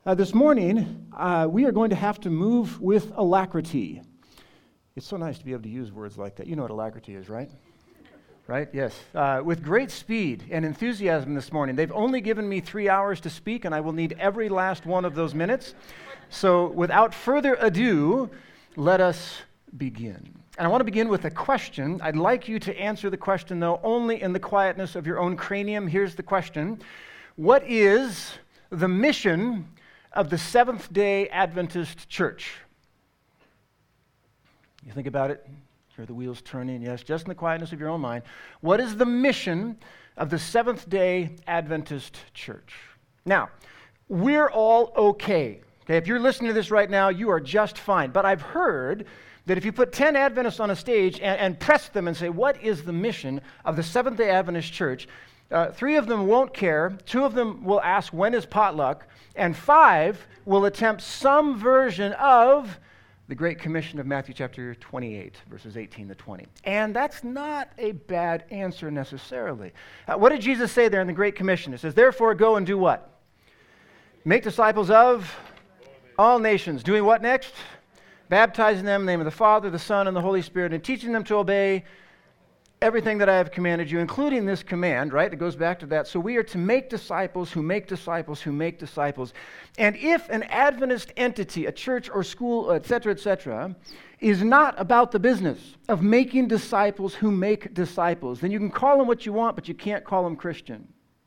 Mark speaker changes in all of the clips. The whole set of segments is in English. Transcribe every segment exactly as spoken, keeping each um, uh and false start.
Speaker 1: Uh, this morning, uh, we are going to have to move with alacrity. It's so nice to be able to use words like that. You know what alacrity is, right? Right? Yes. Uh, with great speed and enthusiasm this morning. They've only given me three hours to speak, and I will need every last one of those minutes. So without further ado, let us begin. And I want to begin with a question. I'd like you to answer the question, though, only in the quietness of your own cranium. Here's the question. What is the mission of the Seventh-day Adventist Church? You think about it, hear the wheels turning, yes, just in the quietness of your own mind. What is the mission of the Seventh-day Adventist Church? Now, we're all okay. Okay, if you're listening to this right now, you are just fine. But I've heard that if you put ten Adventists on a stage and, and press them and say, what is the mission of the Seventh-day Adventist Church? Uh, three of them won't care, two of them will ask, when is potluck? And five will attempt some version of the Great Commission of Matthew chapter twenty-eight, verses eighteen to twenty. And that's not a bad answer necessarily. Uh, what did Jesus say there in the Great Commission? It says, therefore go and do what? Make disciples of all nations. Doing what next? Baptizing them in the name of the Father, the Son, and the Holy Spirit, and teaching them to obey everything that I have commanded you, including this command, right? It goes back to that. So we are to make disciples who make disciples who make disciples. And if an Adventist entity, a church or school, et cetera, et cetera, is not about the business of making disciples who make disciples, then you can call them what you want, but you can't call them Christian.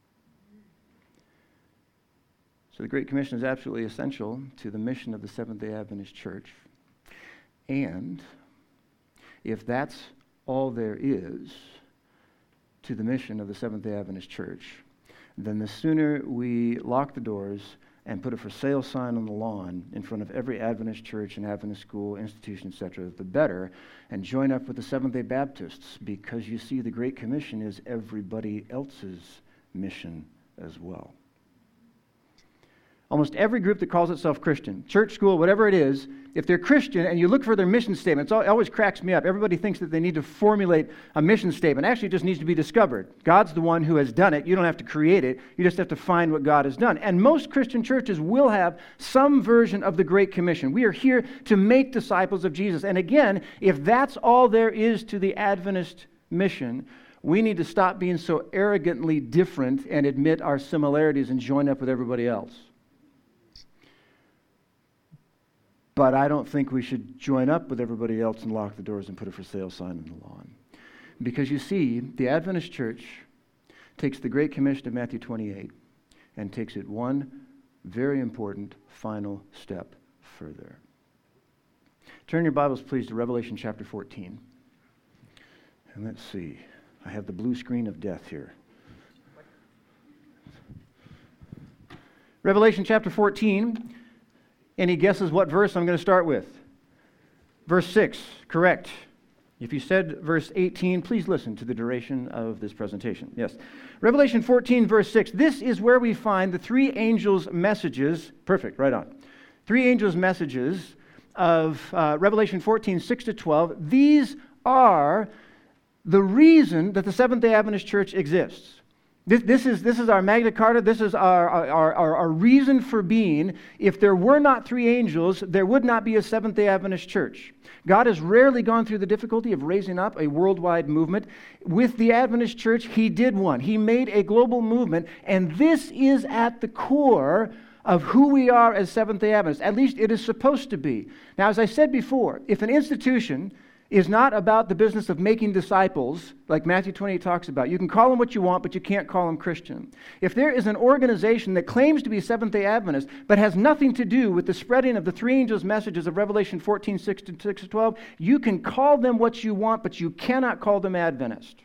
Speaker 1: So the Great Commission is absolutely essential to the mission of the Seventh-day Adventist Church. And if that's all there is to the mission of the Seventh-day Adventist Church, then the sooner we lock the doors and put a for sale sign on the lawn in front of every Adventist church and Adventist school, institution, et cetera, the better, and join up with the Seventh-day Baptists, because you see the Great Commission is everybody else's mission as well. Almost every group that calls itself Christian, church, school, whatever it is, if they're Christian and you look for their mission statement, it always cracks me up. Everybody thinks that they need to formulate a mission statement. Actually, it just needs to be discovered. God's the one who has done it. You don't have to create it. You just have to find what God has done. And most Christian churches will have some version of the Great Commission. We are here to make disciples of Jesus. And again, if that's all there is to the Adventist mission, we need to stop being so arrogantly different and admit our similarities and join up with everybody else. But I don't think we should join up with everybody else and lock the doors and put a for sale sign on the lawn. Because you see, the Adventist Church takes the Great Commission of Matthew twenty-eight and takes it one very important final step further. Turn your Bibles, please, to Revelation chapter fourteen. And let's see. I have the blue screen of death here. Revelation chapter fourteen. Any guesses what verse I'm going to start with? Verse six, correct. If you said verse eighteen, please listen to the duration of this presentation. Yes. Revelation fourteen, verse six. This is where we find the three angels' messages. Perfect, right on. Three angels' messages of uh, Revelation fourteen, six to twelve. These are the reason that the Seventh-day Adventist Church exists. This, this is this is our Magna Carta. This is our, our, our, our reason for being. If there were not three angels, there would not be a Seventh-day Adventist Church. God has rarely gone through the difficulty of raising up a worldwide movement. With the Adventist Church, He did one. He made a global movement, and this is at the core of who we are as Seventh-day Adventists. At least it is supposed to be. Now, as I said before, if an institution is not about the business of making disciples, like Matthew twenty-eight talks about. You can call them what you want, but you can't call them Christian. If there is an organization that claims to be Seventh-day Adventist, but has nothing to do with the spreading of the three angels' messages of Revelation fourteen, six to twelve, you can call them what you want, but you cannot call them Adventist.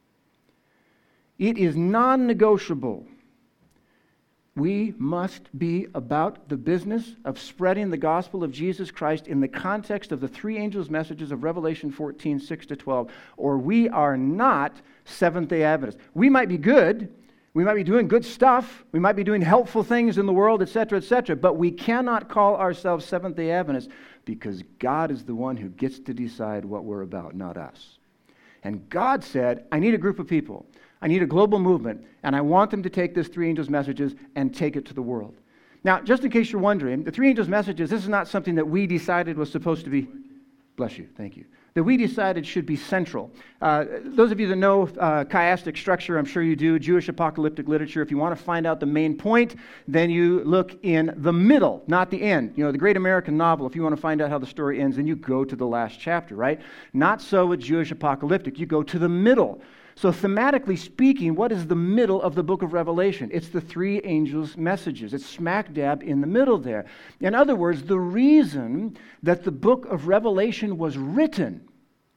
Speaker 1: It is non-negotiable. We must be about the business of spreading the gospel of Jesus Christ in the context of the three angels' messages of Revelation fourteen, six to twelve, or we are not Seventh-day Adventists. We might be good, we might be doing good stuff, we might be doing helpful things in the world, et cetera, et cetera, but we cannot call ourselves Seventh-day Adventists because God is the one who gets to decide what we're about, not us. And God said, I need a group of people. I need a global movement, and I want them to take this three angels' messages and take it to the world. Now, just in case you're wondering, the three angels' messages, this is not something that we decided was supposed to be, bless you, thank you, that we decided should be central. Uh, those of you that know uh, chiastic structure, I'm sure you do, Jewish apocalyptic literature, if you want to find out the main point, then you look in the middle, not the end. You know, the great American novel, if you want to find out how the story ends, then you go to the last chapter, right? Not so with Jewish apocalyptic. You go to the middle. So thematically speaking, what is the middle of the book of Revelation? It's the three angels' messages. It's smack dab in the middle there. In other words, the reason that the book of Revelation was written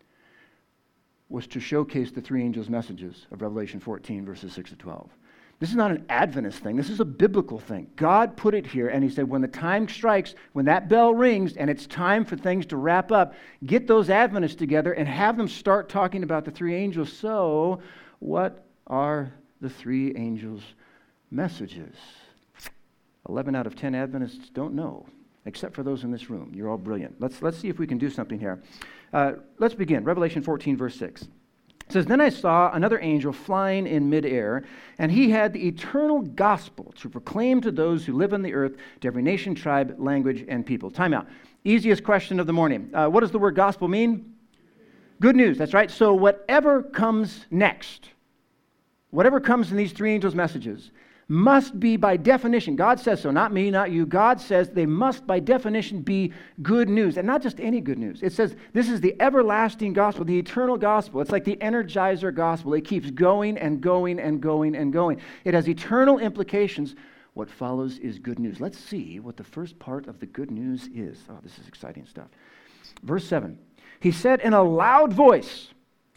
Speaker 1: was to showcase the three angels' messages of Revelation fourteen, verses six to twelve. This is not an Adventist thing. This is a biblical thing. God put it here, and he said, when the time strikes, when that bell rings, and it's time for things to wrap up, get those Adventists together and have them start talking about the three angels. So, what are the three angels' messages? eleven out of ten Adventists don't know, except for those in this room. You're all brilliant. Let's, let's see if we can do something here. Uh, let's begin. Revelation fourteen, verse six. It says, then I saw another angel flying in midair, and he had the eternal gospel to proclaim to those who live on the earth, to every nation, tribe, language, and people. Time out. Easiest question of the morning. Uh, what does the word gospel mean? Good news, that's right. So whatever comes next, whatever comes in these three angels' messages, must be by definition, God says so, not me, not you, God says they must by definition be good news. And not just any good news. It says this is the everlasting gospel, the eternal gospel. It's like the Energizer gospel. It keeps going and going and going and going. It has eternal implications. What follows is good news. Let's see what the first part of the good news is. Oh, this is exciting stuff. Verse seven. He said in a loud voice,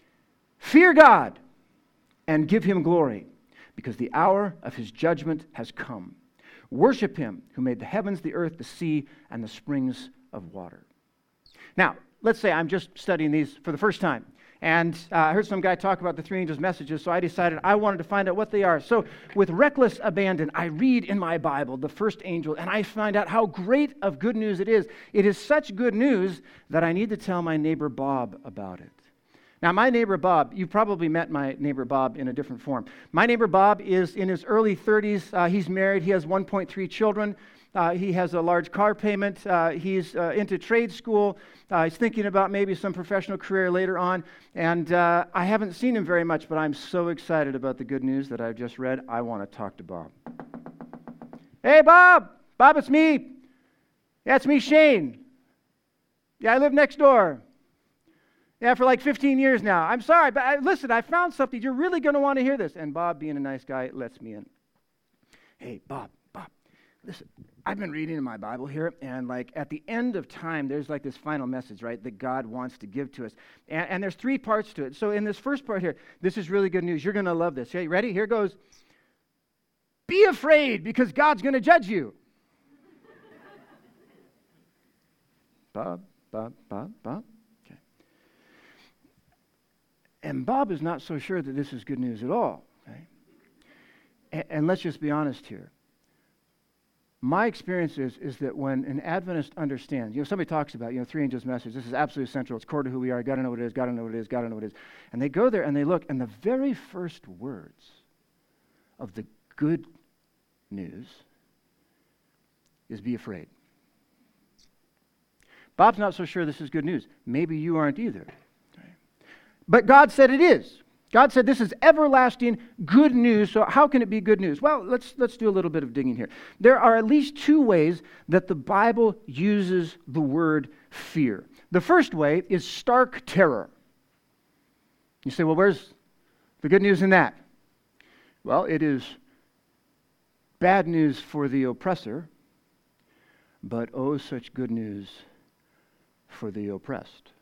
Speaker 1: fear God and give him glory, because the hour of his judgment has come. Worship him who made the heavens, the earth, the sea, and the springs of water. Now, let's say I'm just studying these for the first time, and uh, I heard some guy talk about the three angels' messages, so I decided I wanted to find out what they are. So with reckless abandon, I read in my Bible the first angel, and I find out how great of good news it is. It is such good news that I need to tell my neighbor Bob about it. Now, my neighbor Bob, you've probably met my neighbor Bob in a different form. My neighbor Bob is in his early thirties. Uh, he's married. He has one point three children. Uh, he has a large car payment. Uh, he's uh, into trade school. Uh, he's thinking about maybe some professional career later on. And uh, I haven't seen him very much, but I'm so excited about the good news that I've just read. I want to talk to Bob. Hey, Bob. Bob, it's me. Yeah, it's me, Shane. Yeah, I live next door. Yeah, for like fifteen years now. I'm sorry, but I, listen, I found something. You're really going to want to hear this. And Bob, being a nice guy, lets me in. Hey, Bob, Bob, listen, I've been reading in my Bible here, and like at the end of time, there's like this final message, right, that God wants to give to us. And, and there's three parts to it. So in this first part here, this is really good news. You're going to love this. Okay, ready? Here goes. Be afraid, because God's going to judge you. Bob, Bob, Bob, Bob. And Bob is not so sure that this is good news at all. Okay? And, and let's just be honest here. My experience is, is that when an Adventist understands, you know, somebody talks about, you know, three angels' message, this is absolutely essential, it's core to who we are, got to know what it is, got to know what it is, got to know what it is. And they go there and they look, and the very first words of the good news is be afraid. Bob's not so sure this is good news. Maybe you aren't either. But God said it is. God said this is everlasting good news. So how can it be good news? Well, let's let's do a little bit of digging here. There are at least two ways that the Bible uses the word fear. The first way is stark terror. You say, well, where's the good news in that? Well, it is bad news for the oppressor, but oh, such good news for the oppressed.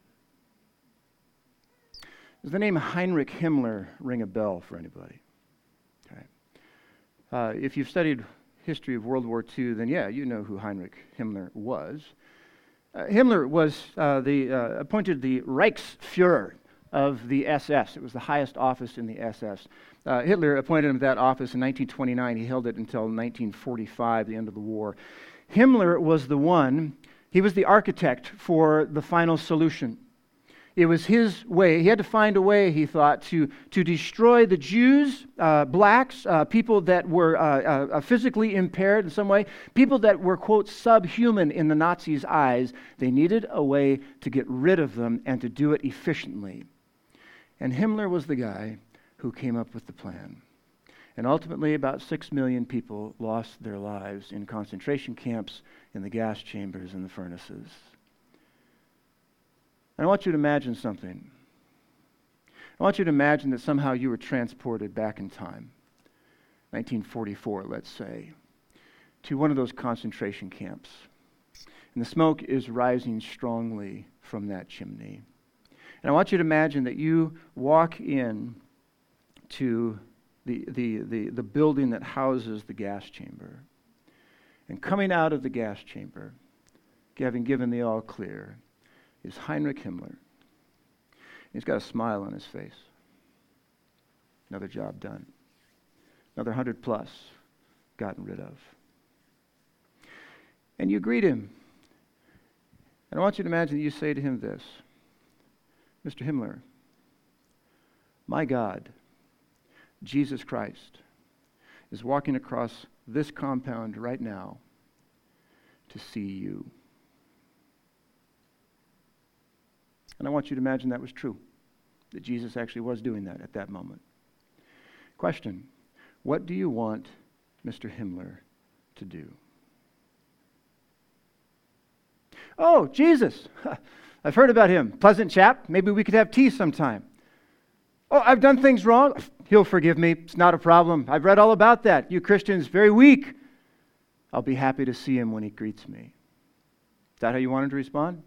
Speaker 1: Does the name Heinrich Himmler ring a bell for anybody? Okay. Uh, if you've studied history of World War Two, then yeah, you know who Heinrich Himmler was. Uh, Himmler was uh, the uh, appointed the Reichsfuhrer of the S S. It was the highest office in the S S. Uh, Hitler appointed him to that office in nineteen twenty-nine. He held it until nineteen forty-five, the end of the war. Himmler was the one, he was the architect for the final solution. It was his way. He had to find a way, he thought, to, to destroy the Jews, uh, blacks, uh, people that were uh, uh, physically impaired in some way, people that were, quote, subhuman in the Nazis' eyes. They needed a way to get rid of them and to do it efficiently. And Himmler was the guy who came up with the plan. And ultimately, about six million people lost their lives in concentration camps, in the gas chambers, and the furnaces. And I want you to imagine something. I want you to imagine that somehow you were transported back in time, nineteen forty-four, let's say, to one of those concentration camps. And the smoke is rising strongly from that chimney. And I want you to imagine that you walk in to the, the, the, the building that houses the gas chamber. And coming out of the gas chamber, having given the all clear, is Heinrich Himmler. He's got a smile on his face. Another job done. Another hundred plus gotten rid of. And you greet him. And I want you to imagine that you say to him this: Mister Himmler, my God, Jesus Christ, is walking across this compound right now to see you. And I want you to imagine that was true, that Jesus actually was doing that at that moment. Question: what do you want Mister Himmler to do? Oh, Jesus! I've heard about him. Pleasant chap. Maybe we could have tea sometime. Oh, I've done things wrong. He'll forgive me. It's not a problem. I've read all about that. You Christians, very weak. I'll be happy to see him when he greets me. Is that how you want him to respond?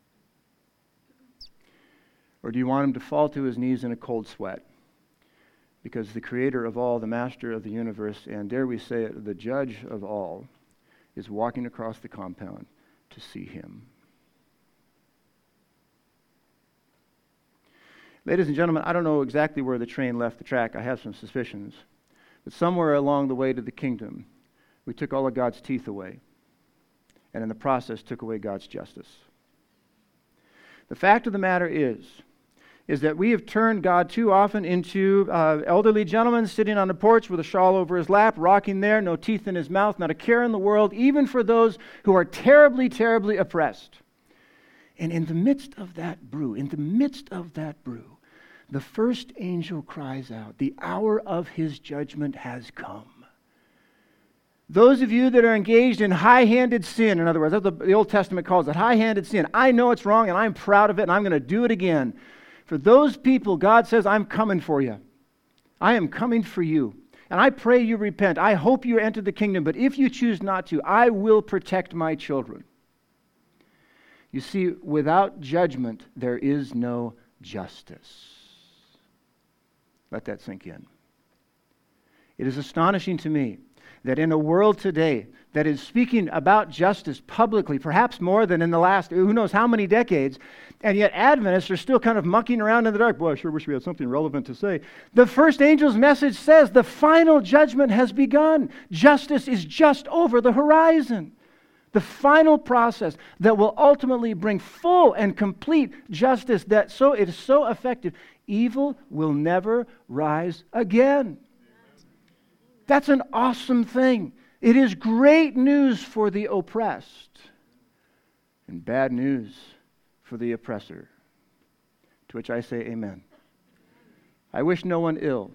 Speaker 1: Or do you want him to fall to his knees in a cold sweat? Because the creator of all, the master of the universe, and dare we say it, the judge of all, is walking across the compound to see him. Ladies and gentlemen, I don't know exactly where the train left the track. I have some suspicions. But somewhere along the way to the kingdom, we took all of God's teeth away, and in the process took away God's justice. The fact of the matter is, is that we have turned God too often into uh, elderly gentlemen sitting on the porch with a shawl over his lap, rocking there, no teeth in his mouth, not a care in the world, even for those who are terribly, terribly oppressed. And in the midst of that brew, in the midst of that brew, the first angel cries out, the hour of his judgment has come. Those of you that are engaged in high-handed sin, in other words, that's what the Old Testament calls it, high-handed sin. I know it's wrong and I'm proud of it and I'm going to do it again. For those people, God says, I'm coming for you. I am coming for you. And I pray you repent. I hope you enter the kingdom. But if you choose not to, I will protect my children. You see, without judgment, there is no justice. Let that sink in. It is astonishing to me that in a world today that is speaking about justice publicly, perhaps more than in the last who knows how many decades, and yet Adventists are still kind of mucking around in the dark. Boy, I sure wish we had something relevant to say. The first angel's message says the final judgment has begun. Justice is just over the horizon. The final process that will ultimately bring full and complete justice that so it is so effective, evil will never rise again. That's an awesome thing. It is great news for the oppressed and bad news for the oppressor. To which I say amen. I wish no one ill.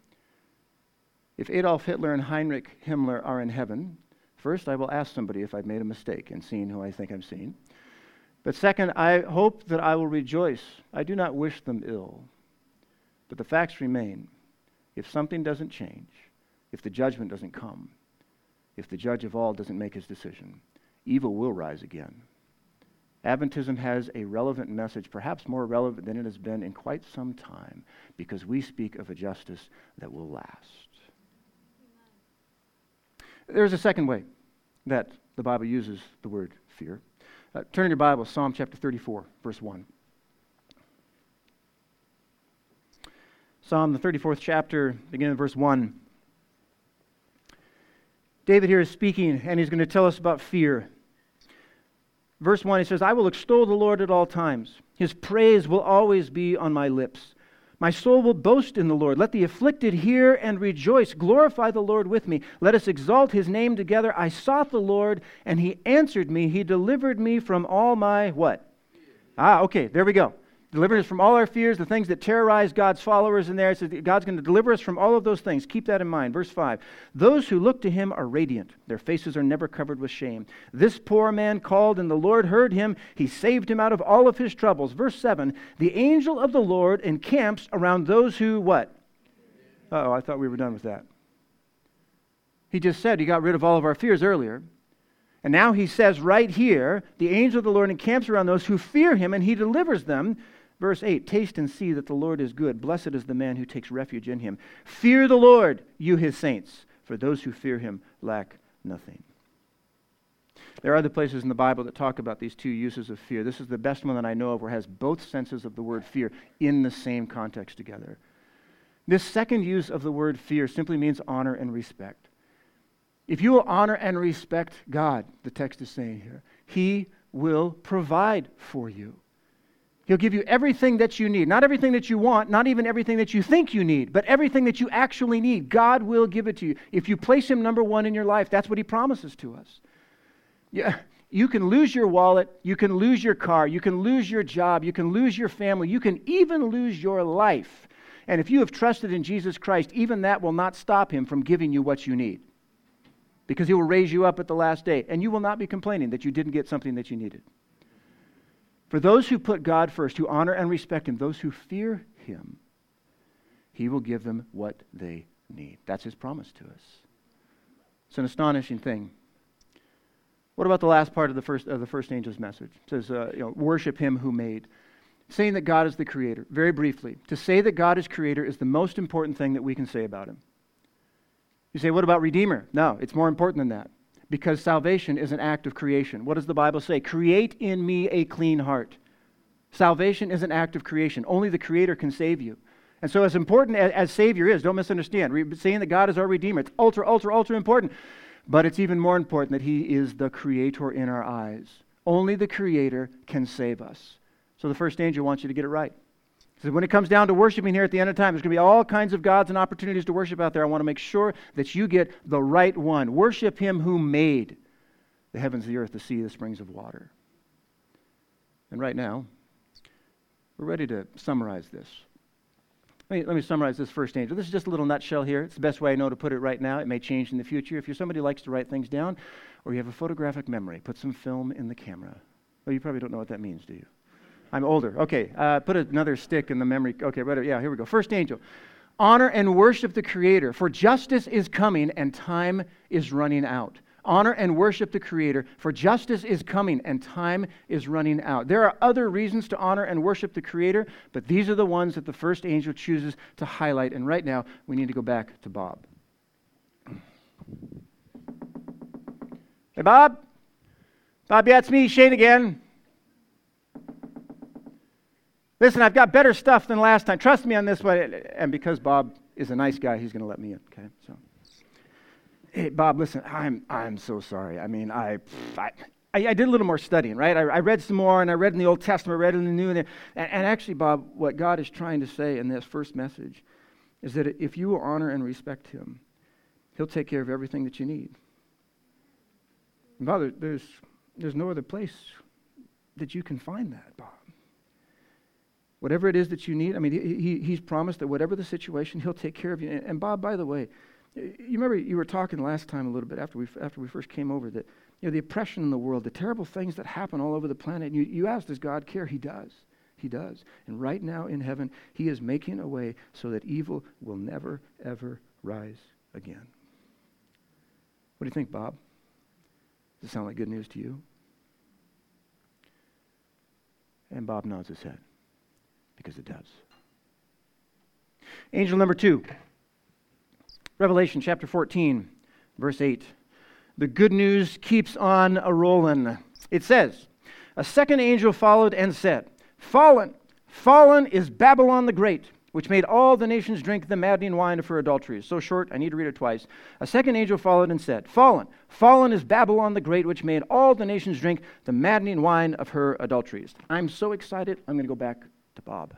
Speaker 1: If Adolf Hitler and Heinrich Himmler are in heaven, first I will ask somebody if I've made a mistake in seeing who I think I'm seeing. But second, I hope that I will rejoice. I do not wish them ill. But the facts remain. If something doesn't change, if the judgment doesn't come, if the judge of all doesn't make his decision, evil will rise again. Adventism has a relevant message, perhaps more relevant than it has been in quite some time, because we speak of a justice that will last. There's a second way that the Bible uses the word fear. Uh, turn in your Bible, Psalm chapter thirty-four, verse one. Psalm, the thirty-fourth chapter, beginning in verse one. David here is speaking, and he's going to tell us about fear. Verse one, he says, I will extol the Lord at all times. His praise will always be on my lips. My soul will boast in the Lord. Let the afflicted hear and rejoice. Glorify the Lord with me. Let us exalt his name together. I sought the Lord, and he answered me. He delivered me from all my what? Ah, okay, there we go. Deliver us from all our fears, the things that terrorize God's followers in there. It says God's going to deliver us from all of those things. Keep that in mind. Verse five. Those who look to him are radiant. Their faces are never covered with shame. This poor man called, and the Lord heard him. He saved him out of all of his troubles. Verse seven. The angel of the Lord encamps around those who what? Uh-oh, I thought we were done with that. He just said he got rid of all of our fears earlier. And now he says right here, the angel of the Lord encamps around those who fear him, and he delivers them. Verse eight, taste and see that the Lord is good. Blessed is the man who takes refuge in him. Fear the Lord, you his saints, for those who fear him lack nothing. There are other places in the Bible that talk about these two uses of fear. This is the best one that I know of where it has both senses of the word fear in the same context together. This second use of the word fear simply means honor and respect. If you will honor and respect God, the text is saying here, he will provide for you. He'll give you everything that you need. Not everything that you want, not even everything that you think you need, but everything that you actually need. God will give it to you. If you place him number one in your life, that's what he promises to us. Yeah, you can lose your wallet, you can lose your car, you can lose your job, you can lose your family, you can even lose your life. And if you have trusted in Jesus Christ, even that will not stop him from giving you what you need. Because he will raise you up at the last day, and you will not be complaining that you didn't get something that you needed. For those who put God first, who honor and respect him, those who fear him, he will give them what they need. That's his promise to us. It's an astonishing thing. What about the last part of the first of the first angel's message? It says, uh, you know, worship him who made. Saying that God is the creator. Very briefly, to say that God is creator is the most important thing that we can say about him. You say, what about Redeemer? No, it's more important than that. Because salvation is an act of creation. What does the Bible say? Create in me a clean heart. Salvation is an act of creation. Only the Creator can save you. And so as important as, as Savior is, don't misunderstand. Re- saying that God is our Redeemer, it's ultra, ultra, ultra important. But it's even more important that he is the Creator in our eyes. Only the Creator can save us. So the first angel wants you to get it right. So when it comes down to worshiping here at the end of time, there's going to be all kinds of gods and opportunities to worship out there. I want to make sure that you get the right one. Worship him who made the heavens, the earth, the sea, the springs of water. And right now, we're ready to summarize this. Let me, let me summarize this first angel. This is just a little nutshell here. It's the best way I know to put it right now. It may change in the future. If you're somebody who likes to write things down, or you have a photographic memory, put some film in the camera. Well, you probably don't know what that means, do you? I'm older. Okay, uh, put another stick in the memory. Okay, right. Yeah, here we go. First angel. Honor and worship the Creator, for justice is coming and time is running out. Honor and worship the Creator, for justice is coming and time is running out. There are other reasons to honor and worship the Creator, but these are the ones that the first angel chooses to highlight. And right now, we need to go back to Bob. Hey, Bob? Bob, yeah, it's me, Shane again. Listen, I've got better stuff than last time. Trust me on this one. And because Bob is a nice guy, he's going to let me in. Okay, so, hey, Bob, listen, I'm I'm so sorry. I mean, I I, I did a little more studying, right? I, I read some more, and I read in the Old Testament, read in the New, and, and and actually, Bob, what God is trying to say in this first message is that if you will honor and respect him, he'll take care of everything that you need. And Bob, there's there's no other place that you can find that, Bob. Whatever it is that you need, I mean, he, he's promised that whatever the situation, he'll take care of you. And, and Bob, by the way, you remember you were talking last time a little bit after we after we first came over that, you know, the oppression in the world, the terrible things that happen all over the planet. And you, you asked, does God care? He does. He does. And right now in heaven, he is making a way so that evil will never, ever rise again. What do you think, Bob? Does it sound like good news to you? And Bob nods his head. Because it does. Angel number two. Revelation chapter fourteen, verse eight. The good news keeps on a-rolling. It says, a second angel followed and said, Fallen, fallen is Babylon the Great, which made all the nations drink the maddening wine of her adulteries. So short, I need to read it twice. A second angel followed and said, Fallen, fallen is Babylon the Great, which made all the nations drink the maddening wine of her adulteries. I'm so excited, I'm going to go back to Bob.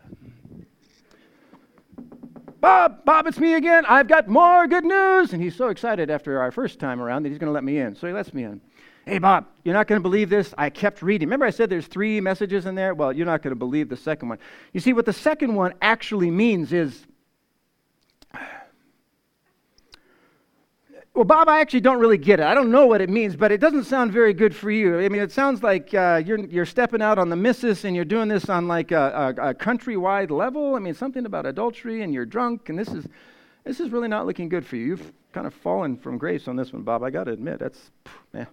Speaker 1: Bob, Bob, it's me again. I've got more good news. And he's so excited after our first time around that he's going to let me in. So he lets me in. Hey, Bob, you're not going to believe this. I kept reading. Remember I said there's three messages in there? Well, you're not going to believe the second one. You see, what the second one actually means is, well, Bob, I actually don't really get it. I don't know what it means, but it doesn't sound very good for you. I mean, it sounds like uh, you're you're stepping out on the missus and you're doing this on like a, a, a countrywide level. I mean, something about adultery and you're drunk, and this is this is really not looking good for you. You've kind of fallen from grace on this one, Bob. I got to admit, that's, yeah.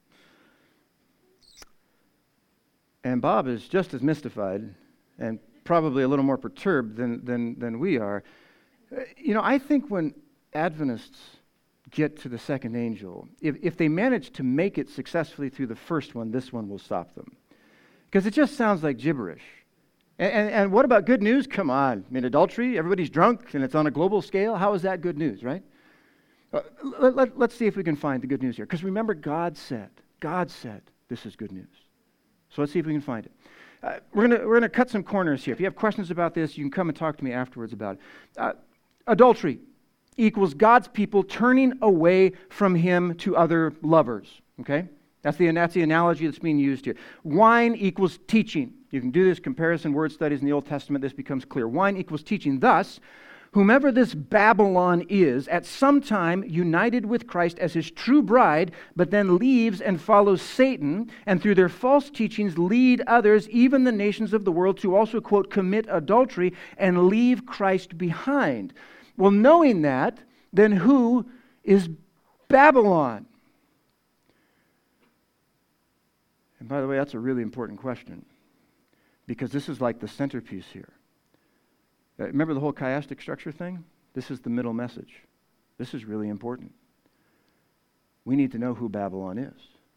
Speaker 1: And Bob is just as mystified and probably a little more perturbed than, than, than we are. You know, I think when Adventists get to the second angel, if, if they manage to make it successfully through the first one, this one will stop them. Because it just sounds like gibberish. And, and, and what about good news? Come on. I mean, adultery, everybody's drunk, and it's on a global scale. How is that good news, right? Uh, let, let, let's see if we can find the good news here. Because remember, God said, God said, this is good news. So let's see if we can find it. Uh, we're going we're gonna cut some corners here. If you have questions about this, you can come and talk to me afterwards about it. Uh, adultery equals God's people turning away from Him to other lovers. Okay? That's the, that's the analogy that's being used here. Wine equals teaching. You can do this comparison word studies in the Old Testament. This becomes clear. Wine equals teaching. Thus, whomever this Babylon is, at some time united with Christ as His true bride, but then leaves and follows Satan, and through their false teachings lead others, even the nations of the world, to also, quote, commit adultery and leave Christ behind. Well, knowing that, then who is Babylon? And by the way, that's a really important question, because this is like the centerpiece here. Remember the whole chiastic structure thing? This is the middle message. This is really important. We need to know who Babylon is.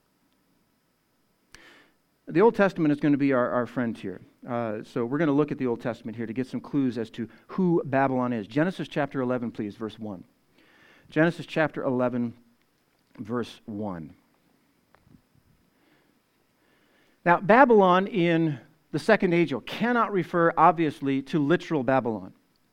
Speaker 1: The Old Testament is going to be our, our friend here. Uh, so we're going to look at the Old Testament here to get some clues as to who Babylon is. Genesis chapter eleven, please, verse one. Genesis chapter eleven, verse one. Now, Babylon in the second angel cannot refer, obviously, to literal Babylon.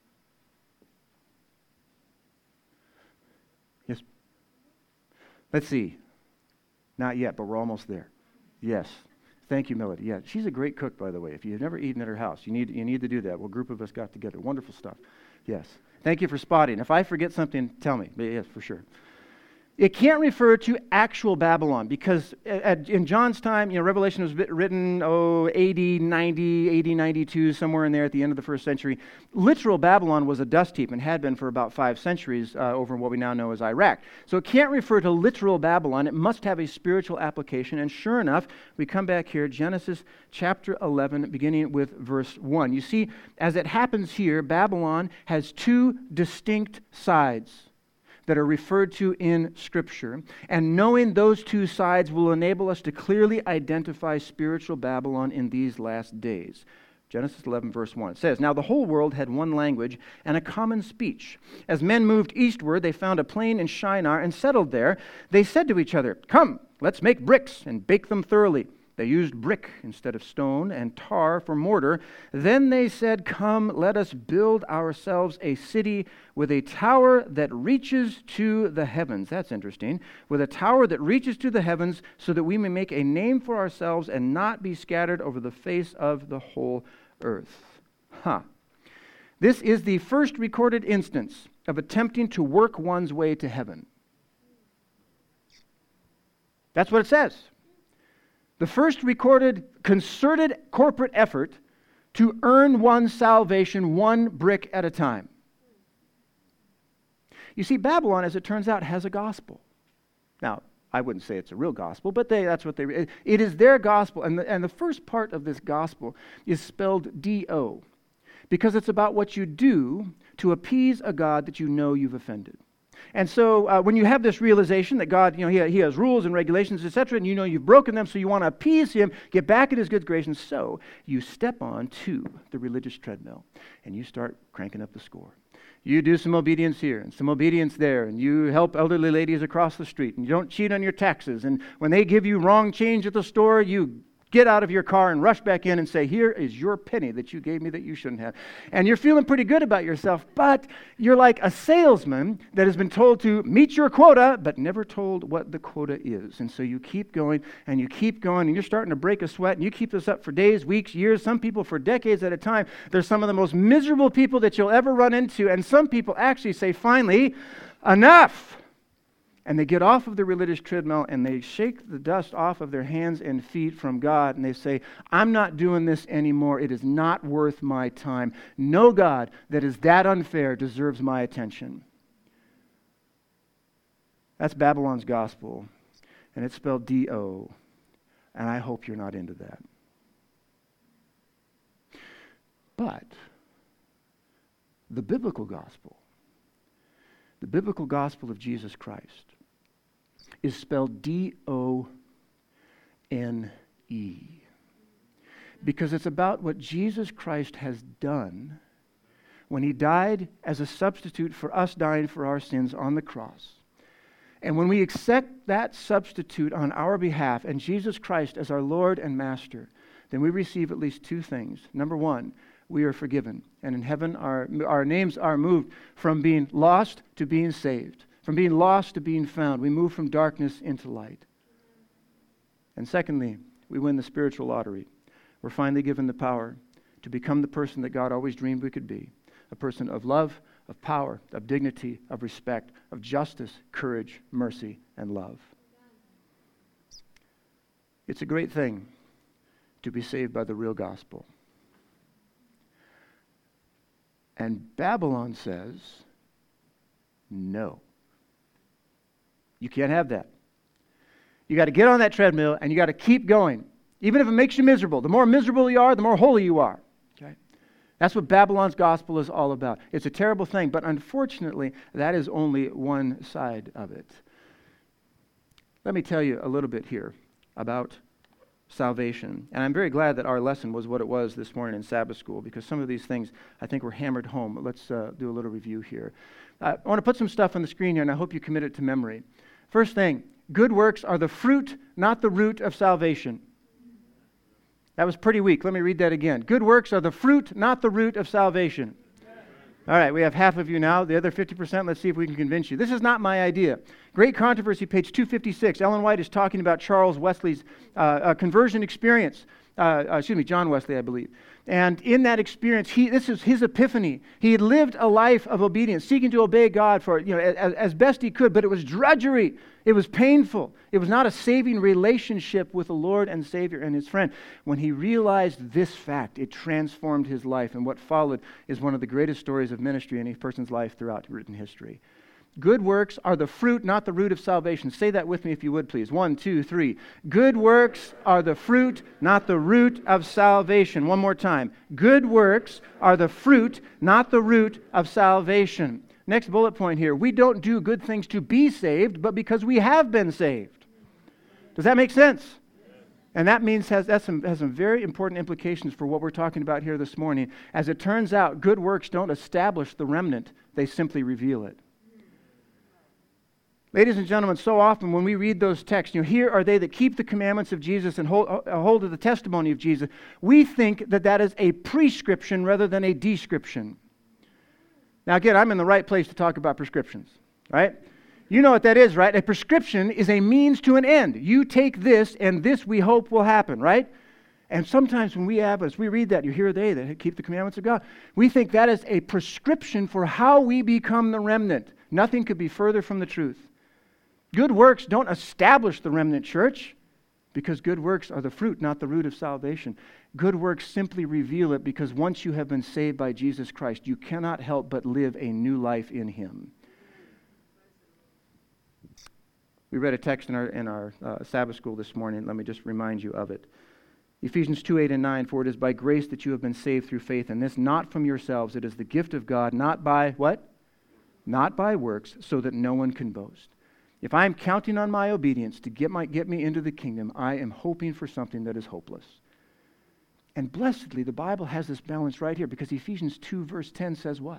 Speaker 1: Yes? Let's see. Not yet, but we're almost there. Yes. Thank you, Melody. Yeah, she's a great cook, by the way. If you've never eaten at her house, you need you need to do that. Well, a group of us got together. Wonderful stuff. Yes. Thank you for spotting. If I forget something, tell me. But yes, for sure. It can't refer to actual Babylon because at, in John's time, you know, Revelation was written, oh, A D ninety, A D ninety-two, somewhere in there at the end of the first century. Literal Babylon was a dust heap and had been for about five centuries uh, over what we now know as Iraq. So it can't refer to literal Babylon. It must have a spiritual application. And sure enough, we come back here, Genesis chapter eleven, beginning with verse one. You see, as it happens here, Babylon has two distinct sides that are referred to in Scripture, and knowing those two sides will enable us to clearly identify spiritual Babylon in these last days. Genesis eleven, verse one. It says, Now the whole world had one language and a common speech. As men moved eastward, they found a plain in Shinar and settled there. They said to each other, Come, let's make bricks and bake them thoroughly. They used brick instead of stone and tar for mortar. Then they said, Come, let us build ourselves a city with a tower that reaches to the heavens. That's interesting. With a tower that reaches to the heavens so that we may make a name for ourselves and not be scattered over the face of the whole earth. Huh. This is the first recorded instance of attempting to work one's way to heaven. That's what it says. The first recorded concerted corporate effort to earn one's salvation one brick at a time. You see, Babylon, as it turns out, has a gospel. Now, I wouldn't say it's a real gospel, but they, that's what they... It is their gospel, and the, and the first part of this gospel is spelled D O, because it's about what you do to appease a God that you know you've offended. And so uh, when you have this realization that God, you know, he, he has rules and regulations, et cetera, and you know you've broken them, so you want to appease him, get back in his good graces, so you step on to the religious treadmill and you start cranking up the score. You do some obedience here and some obedience there, and you help elderly ladies across the street, and you don't cheat on your taxes, and when they give you wrong change at the store, you get out of your car and rush back in and say, here is your penny that you gave me that you shouldn't have. And you're feeling pretty good about yourself, but you're like a salesman that has been told to meet your quota, but never told what the quota is. And so you keep going and you keep going, and you're starting to break a sweat, and you keep this up for days, weeks, years, some people for decades at a time. They're some of the most miserable people that you'll ever run into, and some people actually say, finally, enough. And they get off of the religious treadmill and they shake the dust off of their hands and feet from God, and they say, I'm not doing this anymore. It is not worth my time. No God that is that unfair deserves my attention. That's Babylon's gospel, and it's spelled D O, and I hope you're not into that. But the biblical gospel, the biblical gospel of Jesus Christ, is spelled D O N E. Because it's about what Jesus Christ has done when he died as a substitute for us dying for our sins on the cross. And when we accept that substitute on our behalf and Jesus Christ as our Lord and Master, then we receive at least two things. Number one, we are forgiven. And in heaven, our, our names are moved from being lost to being saved. From being lost to being found. We move from darkness into light. And secondly, we win the spiritual lottery. We're finally given the power to become the person that God always dreamed we could be. A person of love, of power, of dignity, of respect, of justice, courage, mercy, and love. It's a great thing to be saved by the real gospel. And Babylon says, no. You can't have that. You got to get on that treadmill and you got to keep going. Even if it makes you miserable. The more miserable you are, the more holy you are. Okay? That's what Babylon's gospel is all about. It's a terrible thing, but unfortunately, that is only one side of it. Let me tell you a little bit here about salvation. And I'm very glad that our lesson was what it was this morning in Sabbath school, because some of these things I think were hammered home. Let's uh, do a little review here. Uh, I want to put some stuff on the screen here, and I hope you commit it to memory. First thing, good works are the fruit, not the root of salvation. That was pretty weak. Let me read that again. Good works are the fruit, not the root of salvation. All right, we have half of you now. The other fifty percent, let's see if we can convince you. This is not my idea. Great Controversy, page two fifty-six. Ellen White is talking about Charles Wesley's uh, uh, conversion experience. Uh, uh, excuse me, John Wesley, I believe. And in that experience, he this is his epiphany. He had lived a life of obedience, seeking to obey God for you know as, as best he could, but it was drudgery. It was painful. It was not a saving relationship with the Lord and Savior and his friend. When he realized this fact, it transformed his life, and what followed is one of the greatest stories of ministry in a person's life throughout written history. Good works are the fruit, not the root of salvation. Say that with me if you would, please. One, two, three. Good works are the fruit, not the root of salvation. One more time. Good works are the fruit, not the root of salvation. Next bullet point here. We don't do good things to be saved, but because we have been saved. Does that make sense? And that means has, has, some, has some very important implications for what we're talking about here this morning. As it turns out, good works don't establish the remnant. They simply reveal it. Ladies and gentlemen, so often when we read those texts, you know, here are they that keep the commandments of Jesus and hold, uh, hold to the testimony of Jesus. We think that that is a prescription rather than a description. Now again, I'm in the right place to talk about prescriptions, right? You know what that is, right? A prescription is a means to an end. You take this and this we hope will happen, right? And sometimes when we have, as we read that, you hear they that keep the commandments of God, we think that is a prescription for how we become the remnant. Nothing could be further from the truth. Good works don't establish the remnant church because good works are the fruit, not the root of salvation. Good works simply reveal it because once you have been saved by Jesus Christ, you cannot help but live a new life in Him. We read a text in our, in our uh, Sabbath school this morning. Let me just remind you of it. Ephesians two, eight and nine, for it is by grace that you have been saved through faith, and this not from yourselves. It is the gift of God, not by what? not by works, so that no one can boast. If I'm counting on my obedience to get my get me into the kingdom, I am hoping for something that is hopeless. And blessedly, the Bible has this balance right here, because Ephesians two verse ten says what?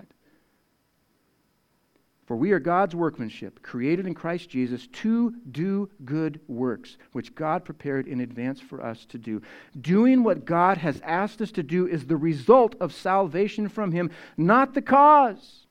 Speaker 1: For we are God's workmanship, created in Christ Jesus to do good works, which God prepared in advance for us to do. Doing what God has asked us to do is the result of salvation from Him, not the cause.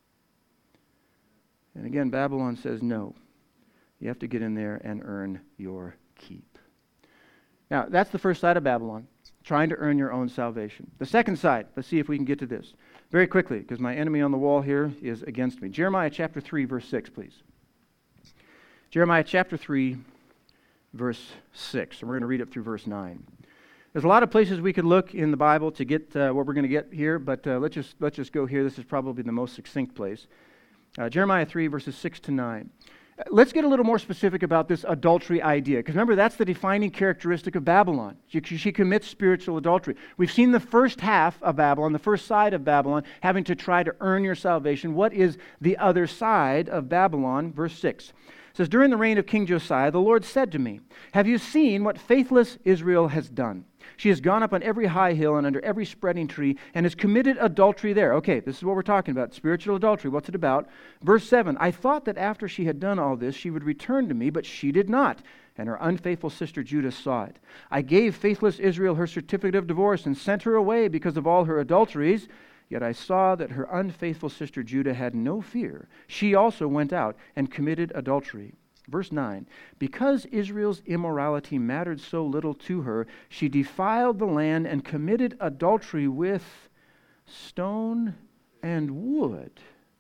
Speaker 1: And again, Babylon says no. You have to get in there and earn your keep. Now, that's the first side of Babylon, trying to earn your own salvation. The second side, let's see if we can get to this very quickly, because my enemy on the wall here is against me. Jeremiah chapter three, verse six, please. Jeremiah chapter three, verse six, and we're going to read it through verse nine. There's a lot of places we could look in the Bible to get uh, what we're going to get here, but uh, let's just let's just go here. This is probably the most succinct place. Uh, Jeremiah three, verses six to nine. Let's get a little more specific about this adultery idea, because remember, that's the defining characteristic of Babylon. She, she commits spiritual adultery. We've seen the first half of Babylon, the first side of Babylon, having to try to earn your salvation. What is the other side of Babylon? Verse six. It says, during the reign of King Josiah, the Lord said to me, have you seen what faithless Israel has done? She has gone up on every high hill and under every spreading tree and has committed adultery there. Okay, this is what we're talking about, spiritual adultery. What's it about? Verse seven, I thought that after she had done all this, she would return to me, but she did not. And her unfaithful sister Judah saw it. I gave faithless Israel her certificate of divorce and sent her away because of all her adulteries. Yet I saw that her unfaithful sister Judah had no fear. She also went out and committed adultery. Verse nine, because Israel's immorality mattered so little to her, she defiled the land and committed adultery with stone and wood.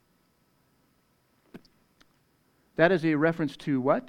Speaker 1: That is a reference to what?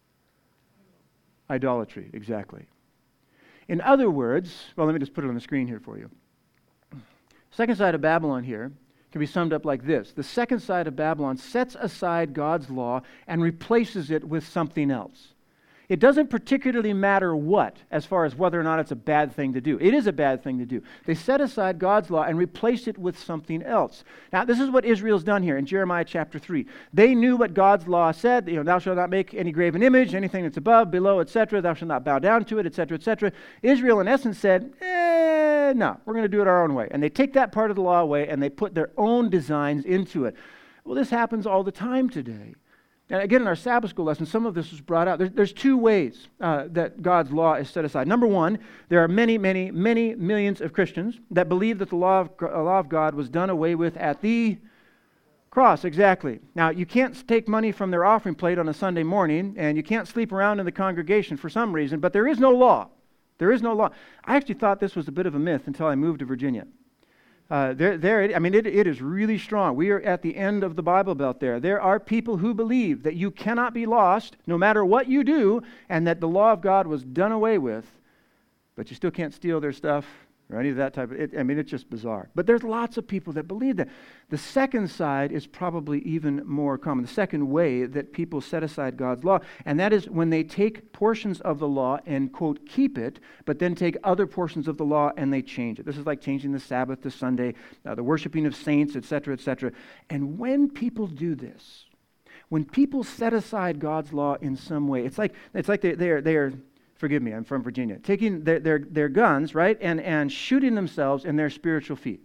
Speaker 1: Idolatry, exactly. In other words, well, let me just put it on the screen here for you. Second side of Babylon here can be summed up like this. The second side of Babylon sets aside God's law and replaces it with something else. It doesn't particularly matter what, as far as whether or not it's a bad thing to do. It is a bad thing to do. They set aside God's law and replace it with something else. Now, this is what Israel's done here in Jeremiah chapter three. They knew what God's law said. You know, thou shalt not make any graven image, anything that's above, below, et cetera. Thou shalt not bow down to it, et cetera, et cetera. Israel, in essence, said, eh, no, we're going to do it our own way. And they take that part of the law away and they put their own designs into it. Well, this happens all the time today. And again, in our Sabbath school lesson, some of this was brought out. There's, there's two ways uh, that God's law is set aside. Number one, there are many, many, many millions of Christians that believe that the law of, uh, law of God was done away with at the cross. Exactly. Now, you can't take money from their offering plate on a Sunday morning, and you can't sleep around in the congregation for some reason, but there is no law. There is no law. I actually thought this was a bit of a myth until I moved to Virginia. Uh, there, there. I mean, it, it is really strong. We are at the end of the Bible Belt there. There are people who believe that you cannot be lost no matter what you do, and that the law of God was done away with, but you still can't steal their stuff or any of that type of it. I mean, it's just bizarre. But there's lots of people that believe that. The second side is probably even more common. The second way that people set aside God's law, and that is when they take portions of the law and, quote, keep it, but then take other portions of the law and they change it. This is like changing the Sabbath to Sunday, uh, the worshiping of saints, et cetera, et cetera. And when people do this, when people set aside God's law in some way, it's like it's like they, they're they're forgive me, I'm from Virginia, taking their their, their guns, right, and, and shooting themselves in their spiritual feet.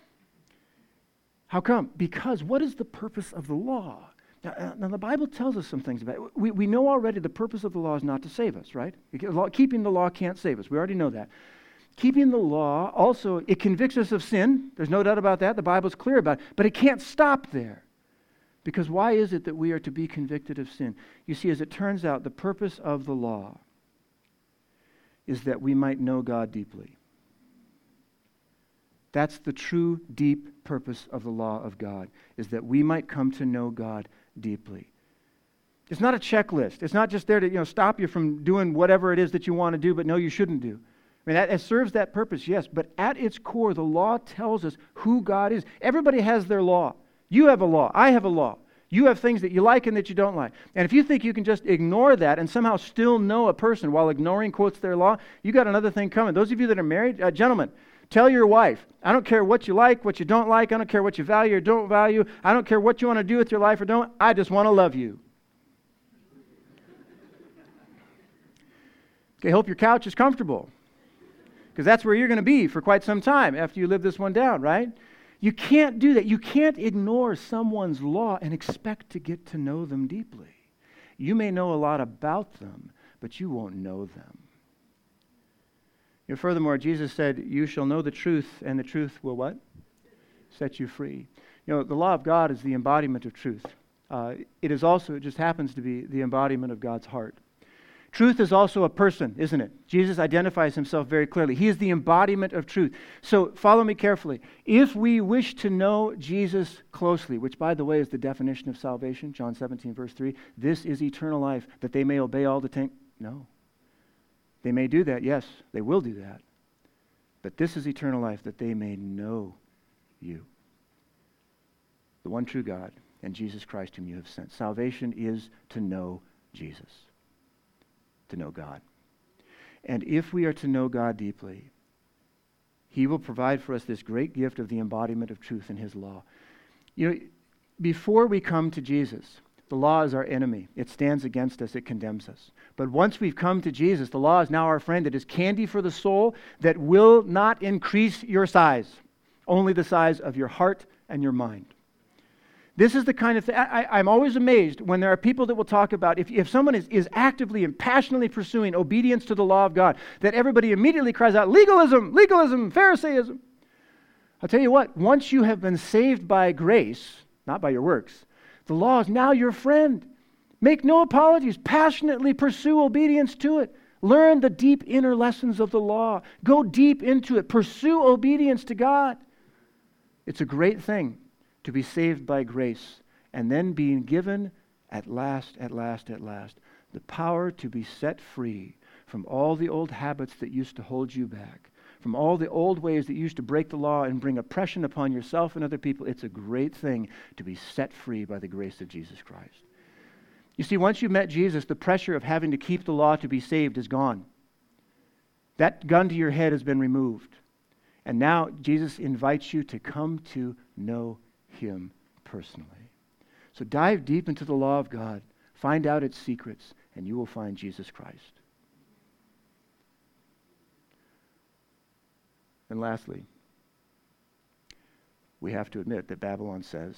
Speaker 1: How come? Because what is the purpose of the law? Now, now the Bible tells us some things about it. We, we know already the purpose of the law is not to save us, right? Keeping the law can't save us. We already know that. Keeping the law also, it convicts us of sin. There's no doubt about that. The Bible's clear about it. But it can't stop there. Because why is it that we are to be convicted of sin? You see, as it turns out, the purpose of the law is that we might know God deeply. That's the true, deep purpose of the law of God, is that we might come to know God deeply. It's not a checklist. It's not just there to, you know, stop you from doing whatever it is that you want to do, but no, you shouldn't do. I mean, that, it serves that purpose, yes, but at its core, the law tells us who God is. Everybody has their law. You have a law. I have a law. You have things that you like and that you don't like. And if you think you can just ignore that and somehow still know a person while ignoring, quotes, their law, you got another thing coming. Those of you that are married, uh, gentlemen, Tell your wife, I don't care what you like, what you don't like. I don't care what you value or don't value. I don't care what you want to do with your life or don't. I just want to love you. Okay, hope your couch is comfortable, because that's where you're going to be for quite some time after you live this one down, right? You can't do that. You can't ignore someone's law and expect to get to know them deeply. You may know a lot about them, but you won't know them. You know, furthermore, Jesus said, you shall know the truth, and the truth will what? Set you free. You know, the law of God is the embodiment of truth. Uh, it is also, it just happens to be the embodiment of God's heart. Truth is also a person, isn't it? Jesus identifies himself very clearly. He is the embodiment of truth. So follow me carefully. If we wish to know Jesus closely, which by the way is the definition of salvation, John seventeen verse three, this is eternal life, that they may obey all the ten... No. They may do that, yes, they will do that. But this is eternal life, that they may know you, the one true God, and Jesus Christ whom you have sent. Salvation is to know Jesus. To know God. And if we are to know God deeply, he will provide for us this great gift of the embodiment of truth in his law. You know, before we come to Jesus, the law is our enemy. It stands against us. It condemns us. But once we've come to Jesus, the law is now our friend. It is candy for the soul that will not increase your size, only the size of your heart and your mind. This is the kind of thing, I, I'm always amazed when there are people that will talk about, if, if someone is, is actively and passionately pursuing obedience to the law of God, that everybody immediately cries out, legalism, legalism, Pharisaism. I'll tell you what, once you have been saved by grace, not by your works, the law is now your friend. Make no apologies, passionately pursue obedience to it. Learn the deep inner lessons of the law. Go deep into it. Pursue obedience to God. It's a great thing to be saved by grace, and then being given at last, at last, at last, the power to be set free from all the old habits that used to hold you back, from all the old ways that used to break the law and bring oppression upon yourself and other people. It's a great thing to be set free by the grace of Jesus Christ. You see, once you've met Jesus, the pressure of having to keep the law to be saved is gone. That gun to your head has been removed. And now Jesus invites you to come to know him personally. So dive deep into the law of God, find out its secrets, and you will find Jesus Christ. And lastly, we have to admit that Babylon says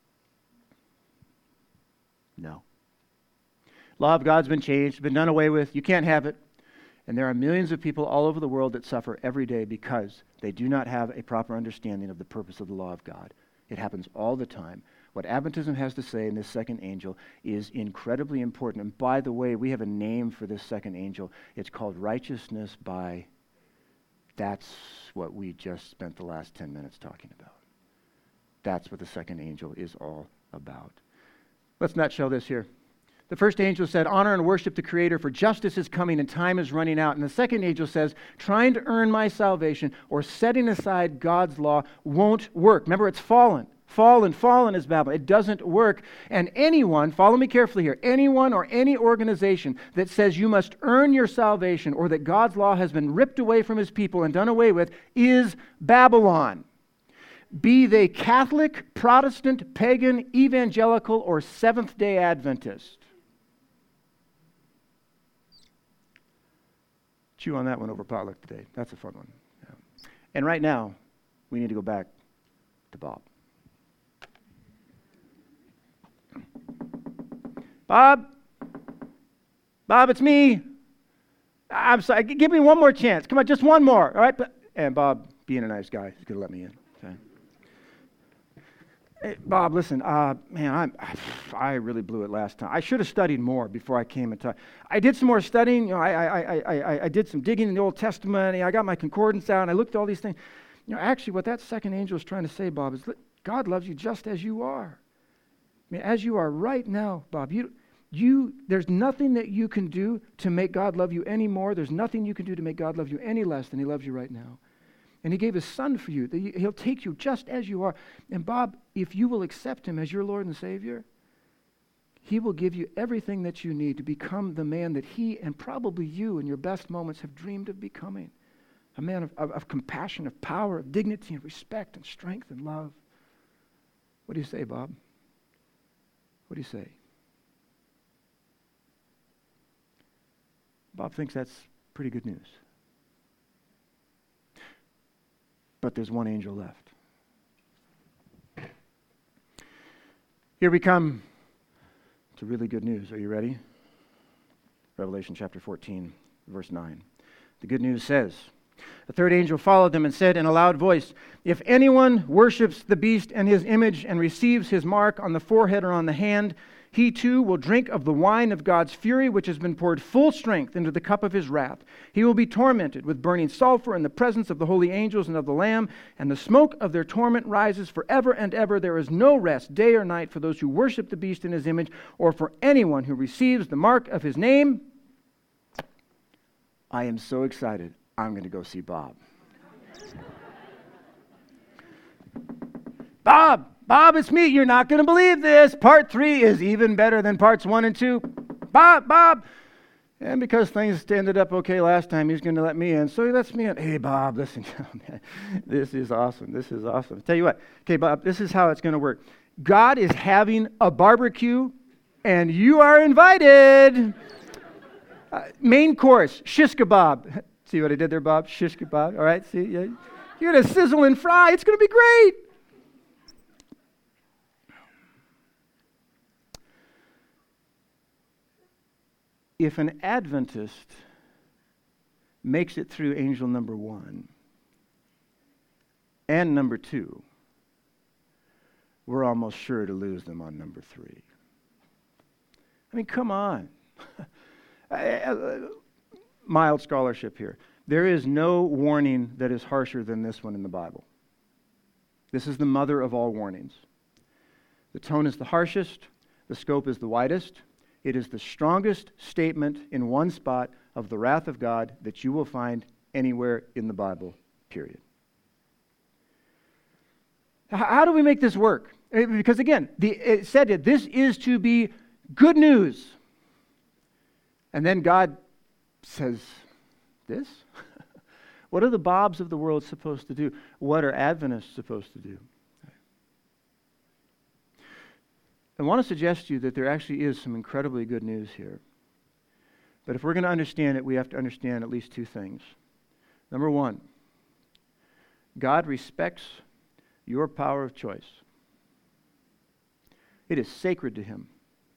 Speaker 1: no. Law of God's been changed, been done away with. You can't have it. And there are millions of people all over the world that suffer every day because they do not have a proper understanding of the purpose of the law of God. It happens all the time. What Adventism has to say in this second angel is incredibly important. And by the way, we have a name for this second angel. It's called righteousness by... That's what we just spent the last ten minutes talking about. That's what the second angel is all about. Let's nutshell this here. The first angel said, honor and worship the Creator, for justice is coming and time is running out. And the second angel says, trying to earn my salvation or setting aside God's law won't work. Remember, it's fallen. Fallen, fallen is Babylon. It doesn't work. And anyone, follow me carefully here, anyone or any organization that says you must earn your salvation or that God's law has been ripped away from his people and done away with is Babylon. Be they Catholic, Protestant, pagan, evangelical, or Seventh-day Adventist. Chew on that one over potluck today. That's a fun one. Yeah. And right now, we need to go back to Bob. Bob? Bob, it's me. I'm sorry. Give me one more chance. Come on, just one more. All right? And Bob, being a nice guy, is going to let me in. Okay. Hey, Bob, listen. Uh, man, I'm, I really blew it last time. I should have studied more before I came and talked. I did some more studying. You know, I, I, I, I, I did some digging in the Old Testament. I got my concordance out, and I looked at all these things. You know, actually, what that second angel is trying to say, Bob, is God loves you just as you are. I mean, as you are right now, Bob, you, you, there's nothing that you can do to make God love you any more. There's nothing you can do to make God love you any less than he loves you right now. And he gave his son for you. He'll take you just as you are. And Bob, if you will accept him as your Lord and Savior, he will give you everything that you need to become the man that he and probably you in your best moments have dreamed of becoming. a man of, of, of compassion, of power, of dignity and respect and strength and love. What do you say, Bob? What do you say? Bob thinks that's pretty good news. But there's one angel left. Here we come to really good news. Are you ready? Revelation chapter fourteen, verse nine. The good news says, "A third angel followed them and said in a loud voice, 'If anyone worships the beast and his image and receives his mark on the forehead or on the hand, he too will drink of the wine of God's fury, which has been poured full strength into the cup of his wrath. He will be tormented with burning sulfur in the presence of the holy angels and of the Lamb, and the smoke of their torment rises forever and ever. There is no rest, day or night, for those who worship the beast in his image, or for anyone who receives the mark of his name.'" I am so excited. I'm going to go see Bob. Bob! Bob, it's me. You're not going to believe this. Part three is even better than parts one and two. Bob, Bob. And because things ended up okay last time, he's going to let me in. So he lets me in. Hey, Bob, listen. This is awesome. This is awesome. Tell you what. Okay, Bob, this is how it's going to work. God is having a barbecue, and you are invited. Uh, main course, shish kebab. See what I did there, Bob? Shish kebab. All right, see? Yeah. You're going to sizzle and fry. It's going to be great. If an Adventist makes it through angel number one and number two, we're almost sure to lose them on number three. I mean, come on. Mild scholarship here. There is no warning that is harsher than this one in the Bible. This is the mother of all warnings. The tone is the harshest. The scope is the widest. It is the strongest statement in one spot of the wrath of God that you will find anywhere in the Bible, period. How do we make this work? Because again, the, it said that this is to be good news. And then God says, this? What are the Bobs of the world supposed to do? What are Adventists supposed to do? I want to suggest to you that there actually is some incredibly good news here. But if we're going to understand it, we have to understand at least two things. Number one, God respects your power of choice. It is sacred to Him.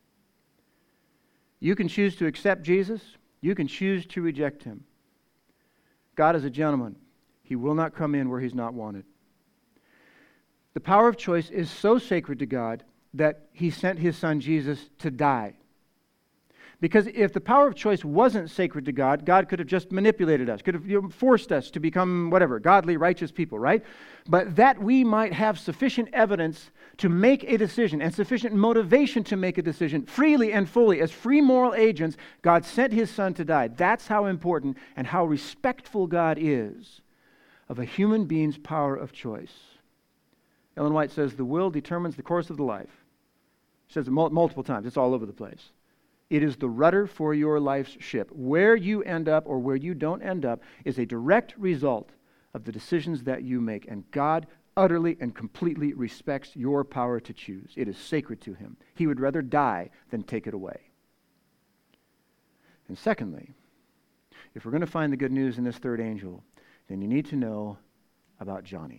Speaker 1: You can choose to accept Jesus. You can choose to reject Him. God is a gentleman. He will not come in where He's not wanted. The power of choice is so sacred to God that He sent His Son Jesus to die. Because if the power of choice wasn't sacred to God, God could have just manipulated us, could have you know, forced us to become whatever, godly, righteous people, right? But that we might have sufficient evidence to make a decision and sufficient motivation to make a decision freely and fully as free moral agents, God sent His Son to die. That's how important and how respectful God is of a human being's power of choice. Ellen White says, the will determines the course of the life. She says it mul- multiple times. It's all over the place. It is the rudder for your life's ship. Where you end up or where you don't end up is a direct result of the decisions that you make. And God utterly and completely respects your power to choose. It is sacred to Him. He would rather die than take it away. And secondly, if we're going to find the good news in this third angel, then you need to know about Johnny.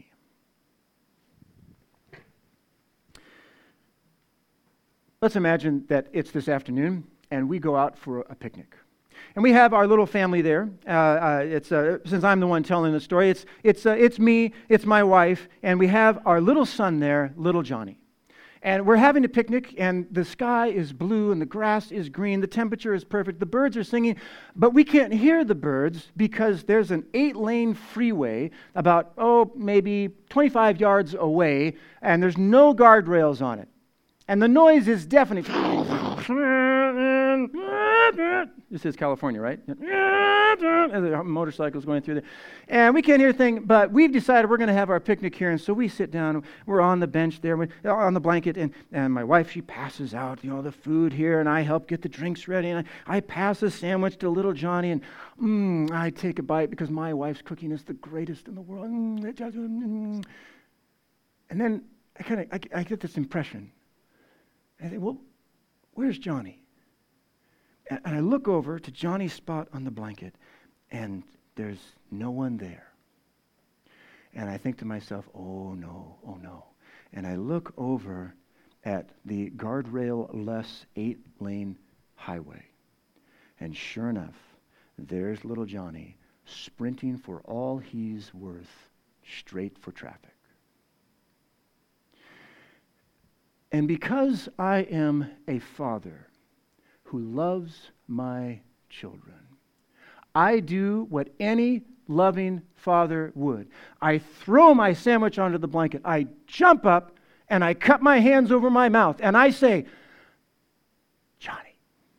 Speaker 1: Let's imagine that it's this afternoon and we go out for a picnic. And we have our little family there. Uh, uh, it's uh, since I'm the one telling the story, it's it's uh, it's me, it's my wife, and we have our little son there, little Johnny. And we're having a picnic, and the sky is blue, and the grass is green, the temperature is perfect, the birds are singing, but we can't hear the birds because there's an eight-lane freeway about, oh, maybe twenty-five yards away, and there's no guardrails on it. And the noise is deafening. This is California, right? and the motorcycle's going through there. And we can't hear a thing, but we've decided we're going to have our picnic here. And so we sit down. We're on the bench there, we, on the blanket. And, and my wife, she passes out, you know, the food here. And I help get the drinks ready. And I, I pass a sandwich to little Johnny. And mm, I take a bite because my wife's cooking is the greatest in the world. Mm, and then I kind of I, I get this impression. I think, well, where's Johnny? And, and I look over to Johnny's spot on the blanket, and there's no one there. And I think to myself, oh no, oh no. And I look over at the guardrail-less eight-lane highway. And sure enough, there's little Johnny sprinting for all he's worth straight for traffic. And because I am a father who loves my children, I do what any loving father would. I throw my sandwich onto the blanket. I jump up and I cut my hands over my mouth and I say, Johnny.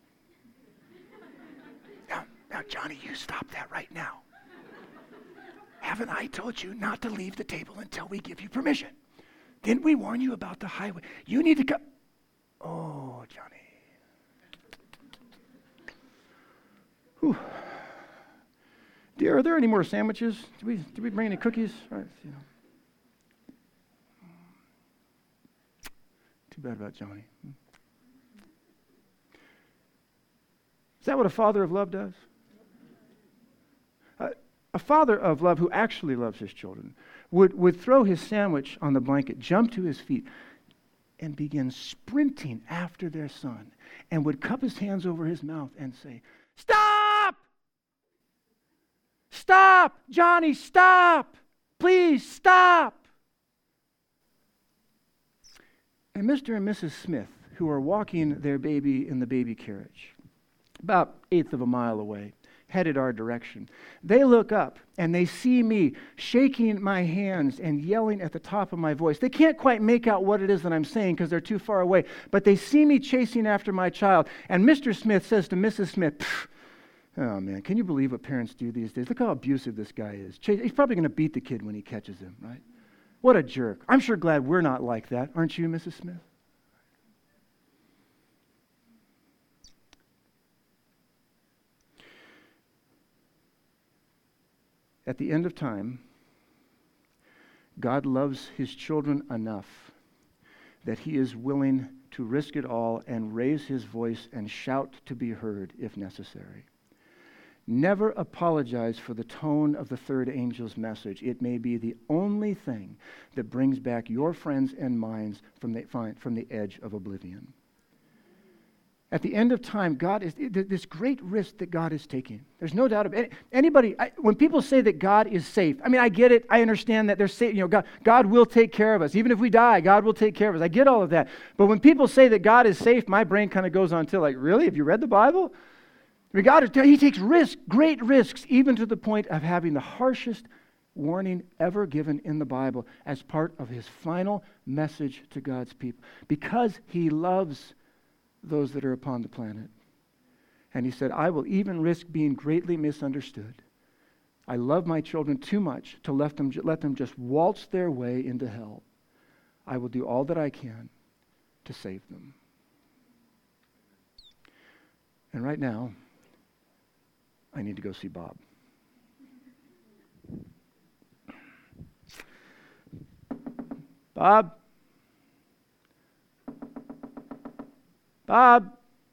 Speaker 1: Now, now, Johnny, you stop that right now. Haven't I told you not to leave the table until we give you permission? Didn't we warn you about the highway? You need to come. Oh, Johnny. Whew. Dear, are there any more sandwiches? Did we, did we bring any cookies? All right, you know. Too bad about Johnny. Is that what a father of love does? Uh, a father of love who actually loves his children would, would throw his sandwich on the blanket, jump to his feet, and begin sprinting after their son, and would cup his hands over his mouth and say, stop! Stop! Johnny, stop! Please, stop! And Mister and Missus Smith, who are walking their baby in the baby carriage, about eighth of a mile away, headed our direction. They look up and they see me shaking my hands and yelling at the top of my voice. They can't quite make out what it is that I'm saying because they're too far away, but they see me chasing after my child. And Mister Smith says to Missus Smith, oh man, can you believe what parents do these days? Look how abusive this guy is. He's probably going to beat the kid when he catches him, right? What a jerk. I'm sure glad we're not like that. Aren't you, Missus Smith? At the end of time, God loves his children enough that he is willing to risk it all and raise his voice and shout to be heard if necessary. Never apologize for the tone of the third angel's message. It may be the only thing that brings back your friends and minds from the, from the edge of oblivion. At the end of time, God is this great risk that God is taking. There's no doubt about it. Anybody, I, when people say that God is safe, I mean, I get it. I understand that they're safe. You know, God, God will take care of us. Even if we die, God will take care of us. I get all of that. But when people say that God is safe, my brain kind of goes on to like, really? Have you read the Bible? I mean, God, he takes risks, great risks, even to the point of having the harshest warning ever given in the Bible as part of his final message to God's people. Because he loves those that are upon the planet. And he said, I will even risk being greatly misunderstood. I love my children too much to let them, let them just waltz their way into hell. I will do all that I can to save them. And right now, I need to go see Bob. Bob? Bob,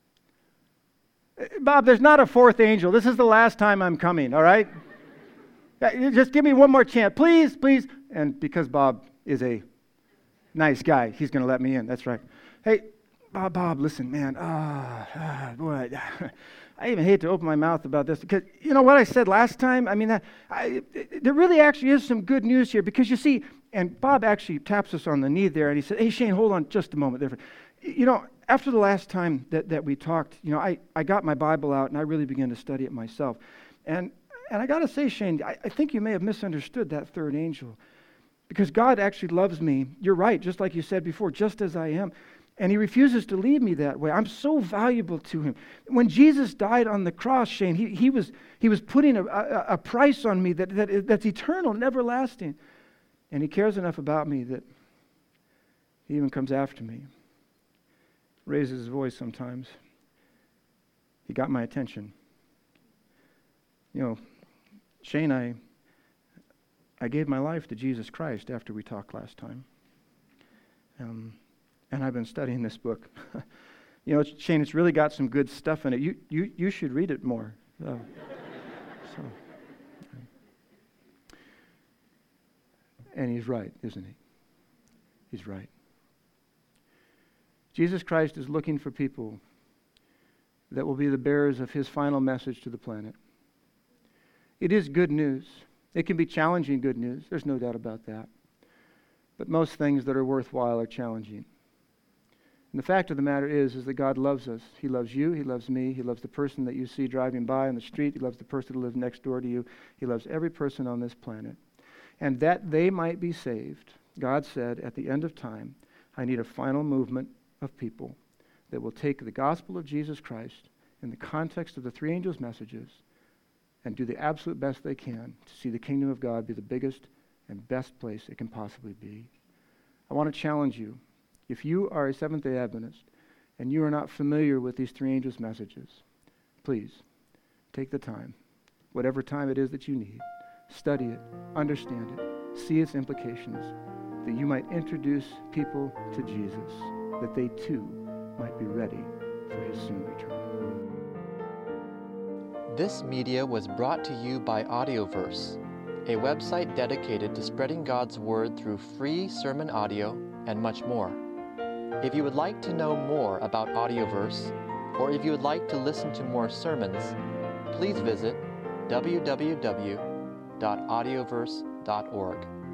Speaker 1: Bob, there's not a fourth angel. This is the last time I'm coming, all right? Just give me one more chance. Please, please. And because Bob is a nice guy, he's going to let me in. That's right. Hey, Bob, Bob, listen, man. Ah, oh, oh, boy, I even hate to open my mouth about this because, you know what I said last time? I mean, I, I, there really actually is some good news here because you see, and Bob actually taps us on the knee there and he said, hey, Shane, hold on just a moment there. You know, after the last time that, that we talked, you know, I, I got my Bible out and I really began to study it myself. And and I got to say, Shane, I, I think you may have misunderstood that third angel because God actually loves me. You're right, just like you said before, just as I am. And he refuses to leave me that way. I'm so valuable to him. When Jesus died on the cross, Shane, he, he, was, he was putting a, a, a price on me that, that, that's eternal, never lasting. And he cares enough about me that he even comes after me. Raises his voice sometimes. He got my attention. You know, Shane, I, I gave my life to Jesus Christ after we talked last time. Um, and I've been studying this book. You know, Shane, it's really got some good stuff in it. You you, you should read it more. Uh, so. And he's right, isn't he? He's right. Jesus Christ is looking for people that will be the bearers of his final message to the planet. It is good news. It can be challenging good news. There's no doubt about that. But most things that are worthwhile are challenging. And the fact of the matter is, is that God loves us. He loves you. He loves me. He loves the person that you see driving by on the street. He loves the person who lives next door to you. He loves every person on this planet. And that they might be saved, God said at the end of time, I need a final movement of people that will take the gospel of Jesus Christ in the context of the three angels' messages and do the absolute best they can to see the kingdom of God be the biggest and best place it can possibly be. I want to challenge you. If you are a Seventh-day Adventist and you are not familiar with these three angels' messages, please take the time, whatever time it is that you need, study it, understand it, see its implications, that you might introduce people to Jesus, that they too might be ready for his soon return.
Speaker 2: This media was brought to you by Audioverse, a website dedicated to spreading God's Word through free sermon audio and much more. If you would like to know more about Audioverse, or if you would like to listen to more sermons, please visit w w w dot audioverse dot org.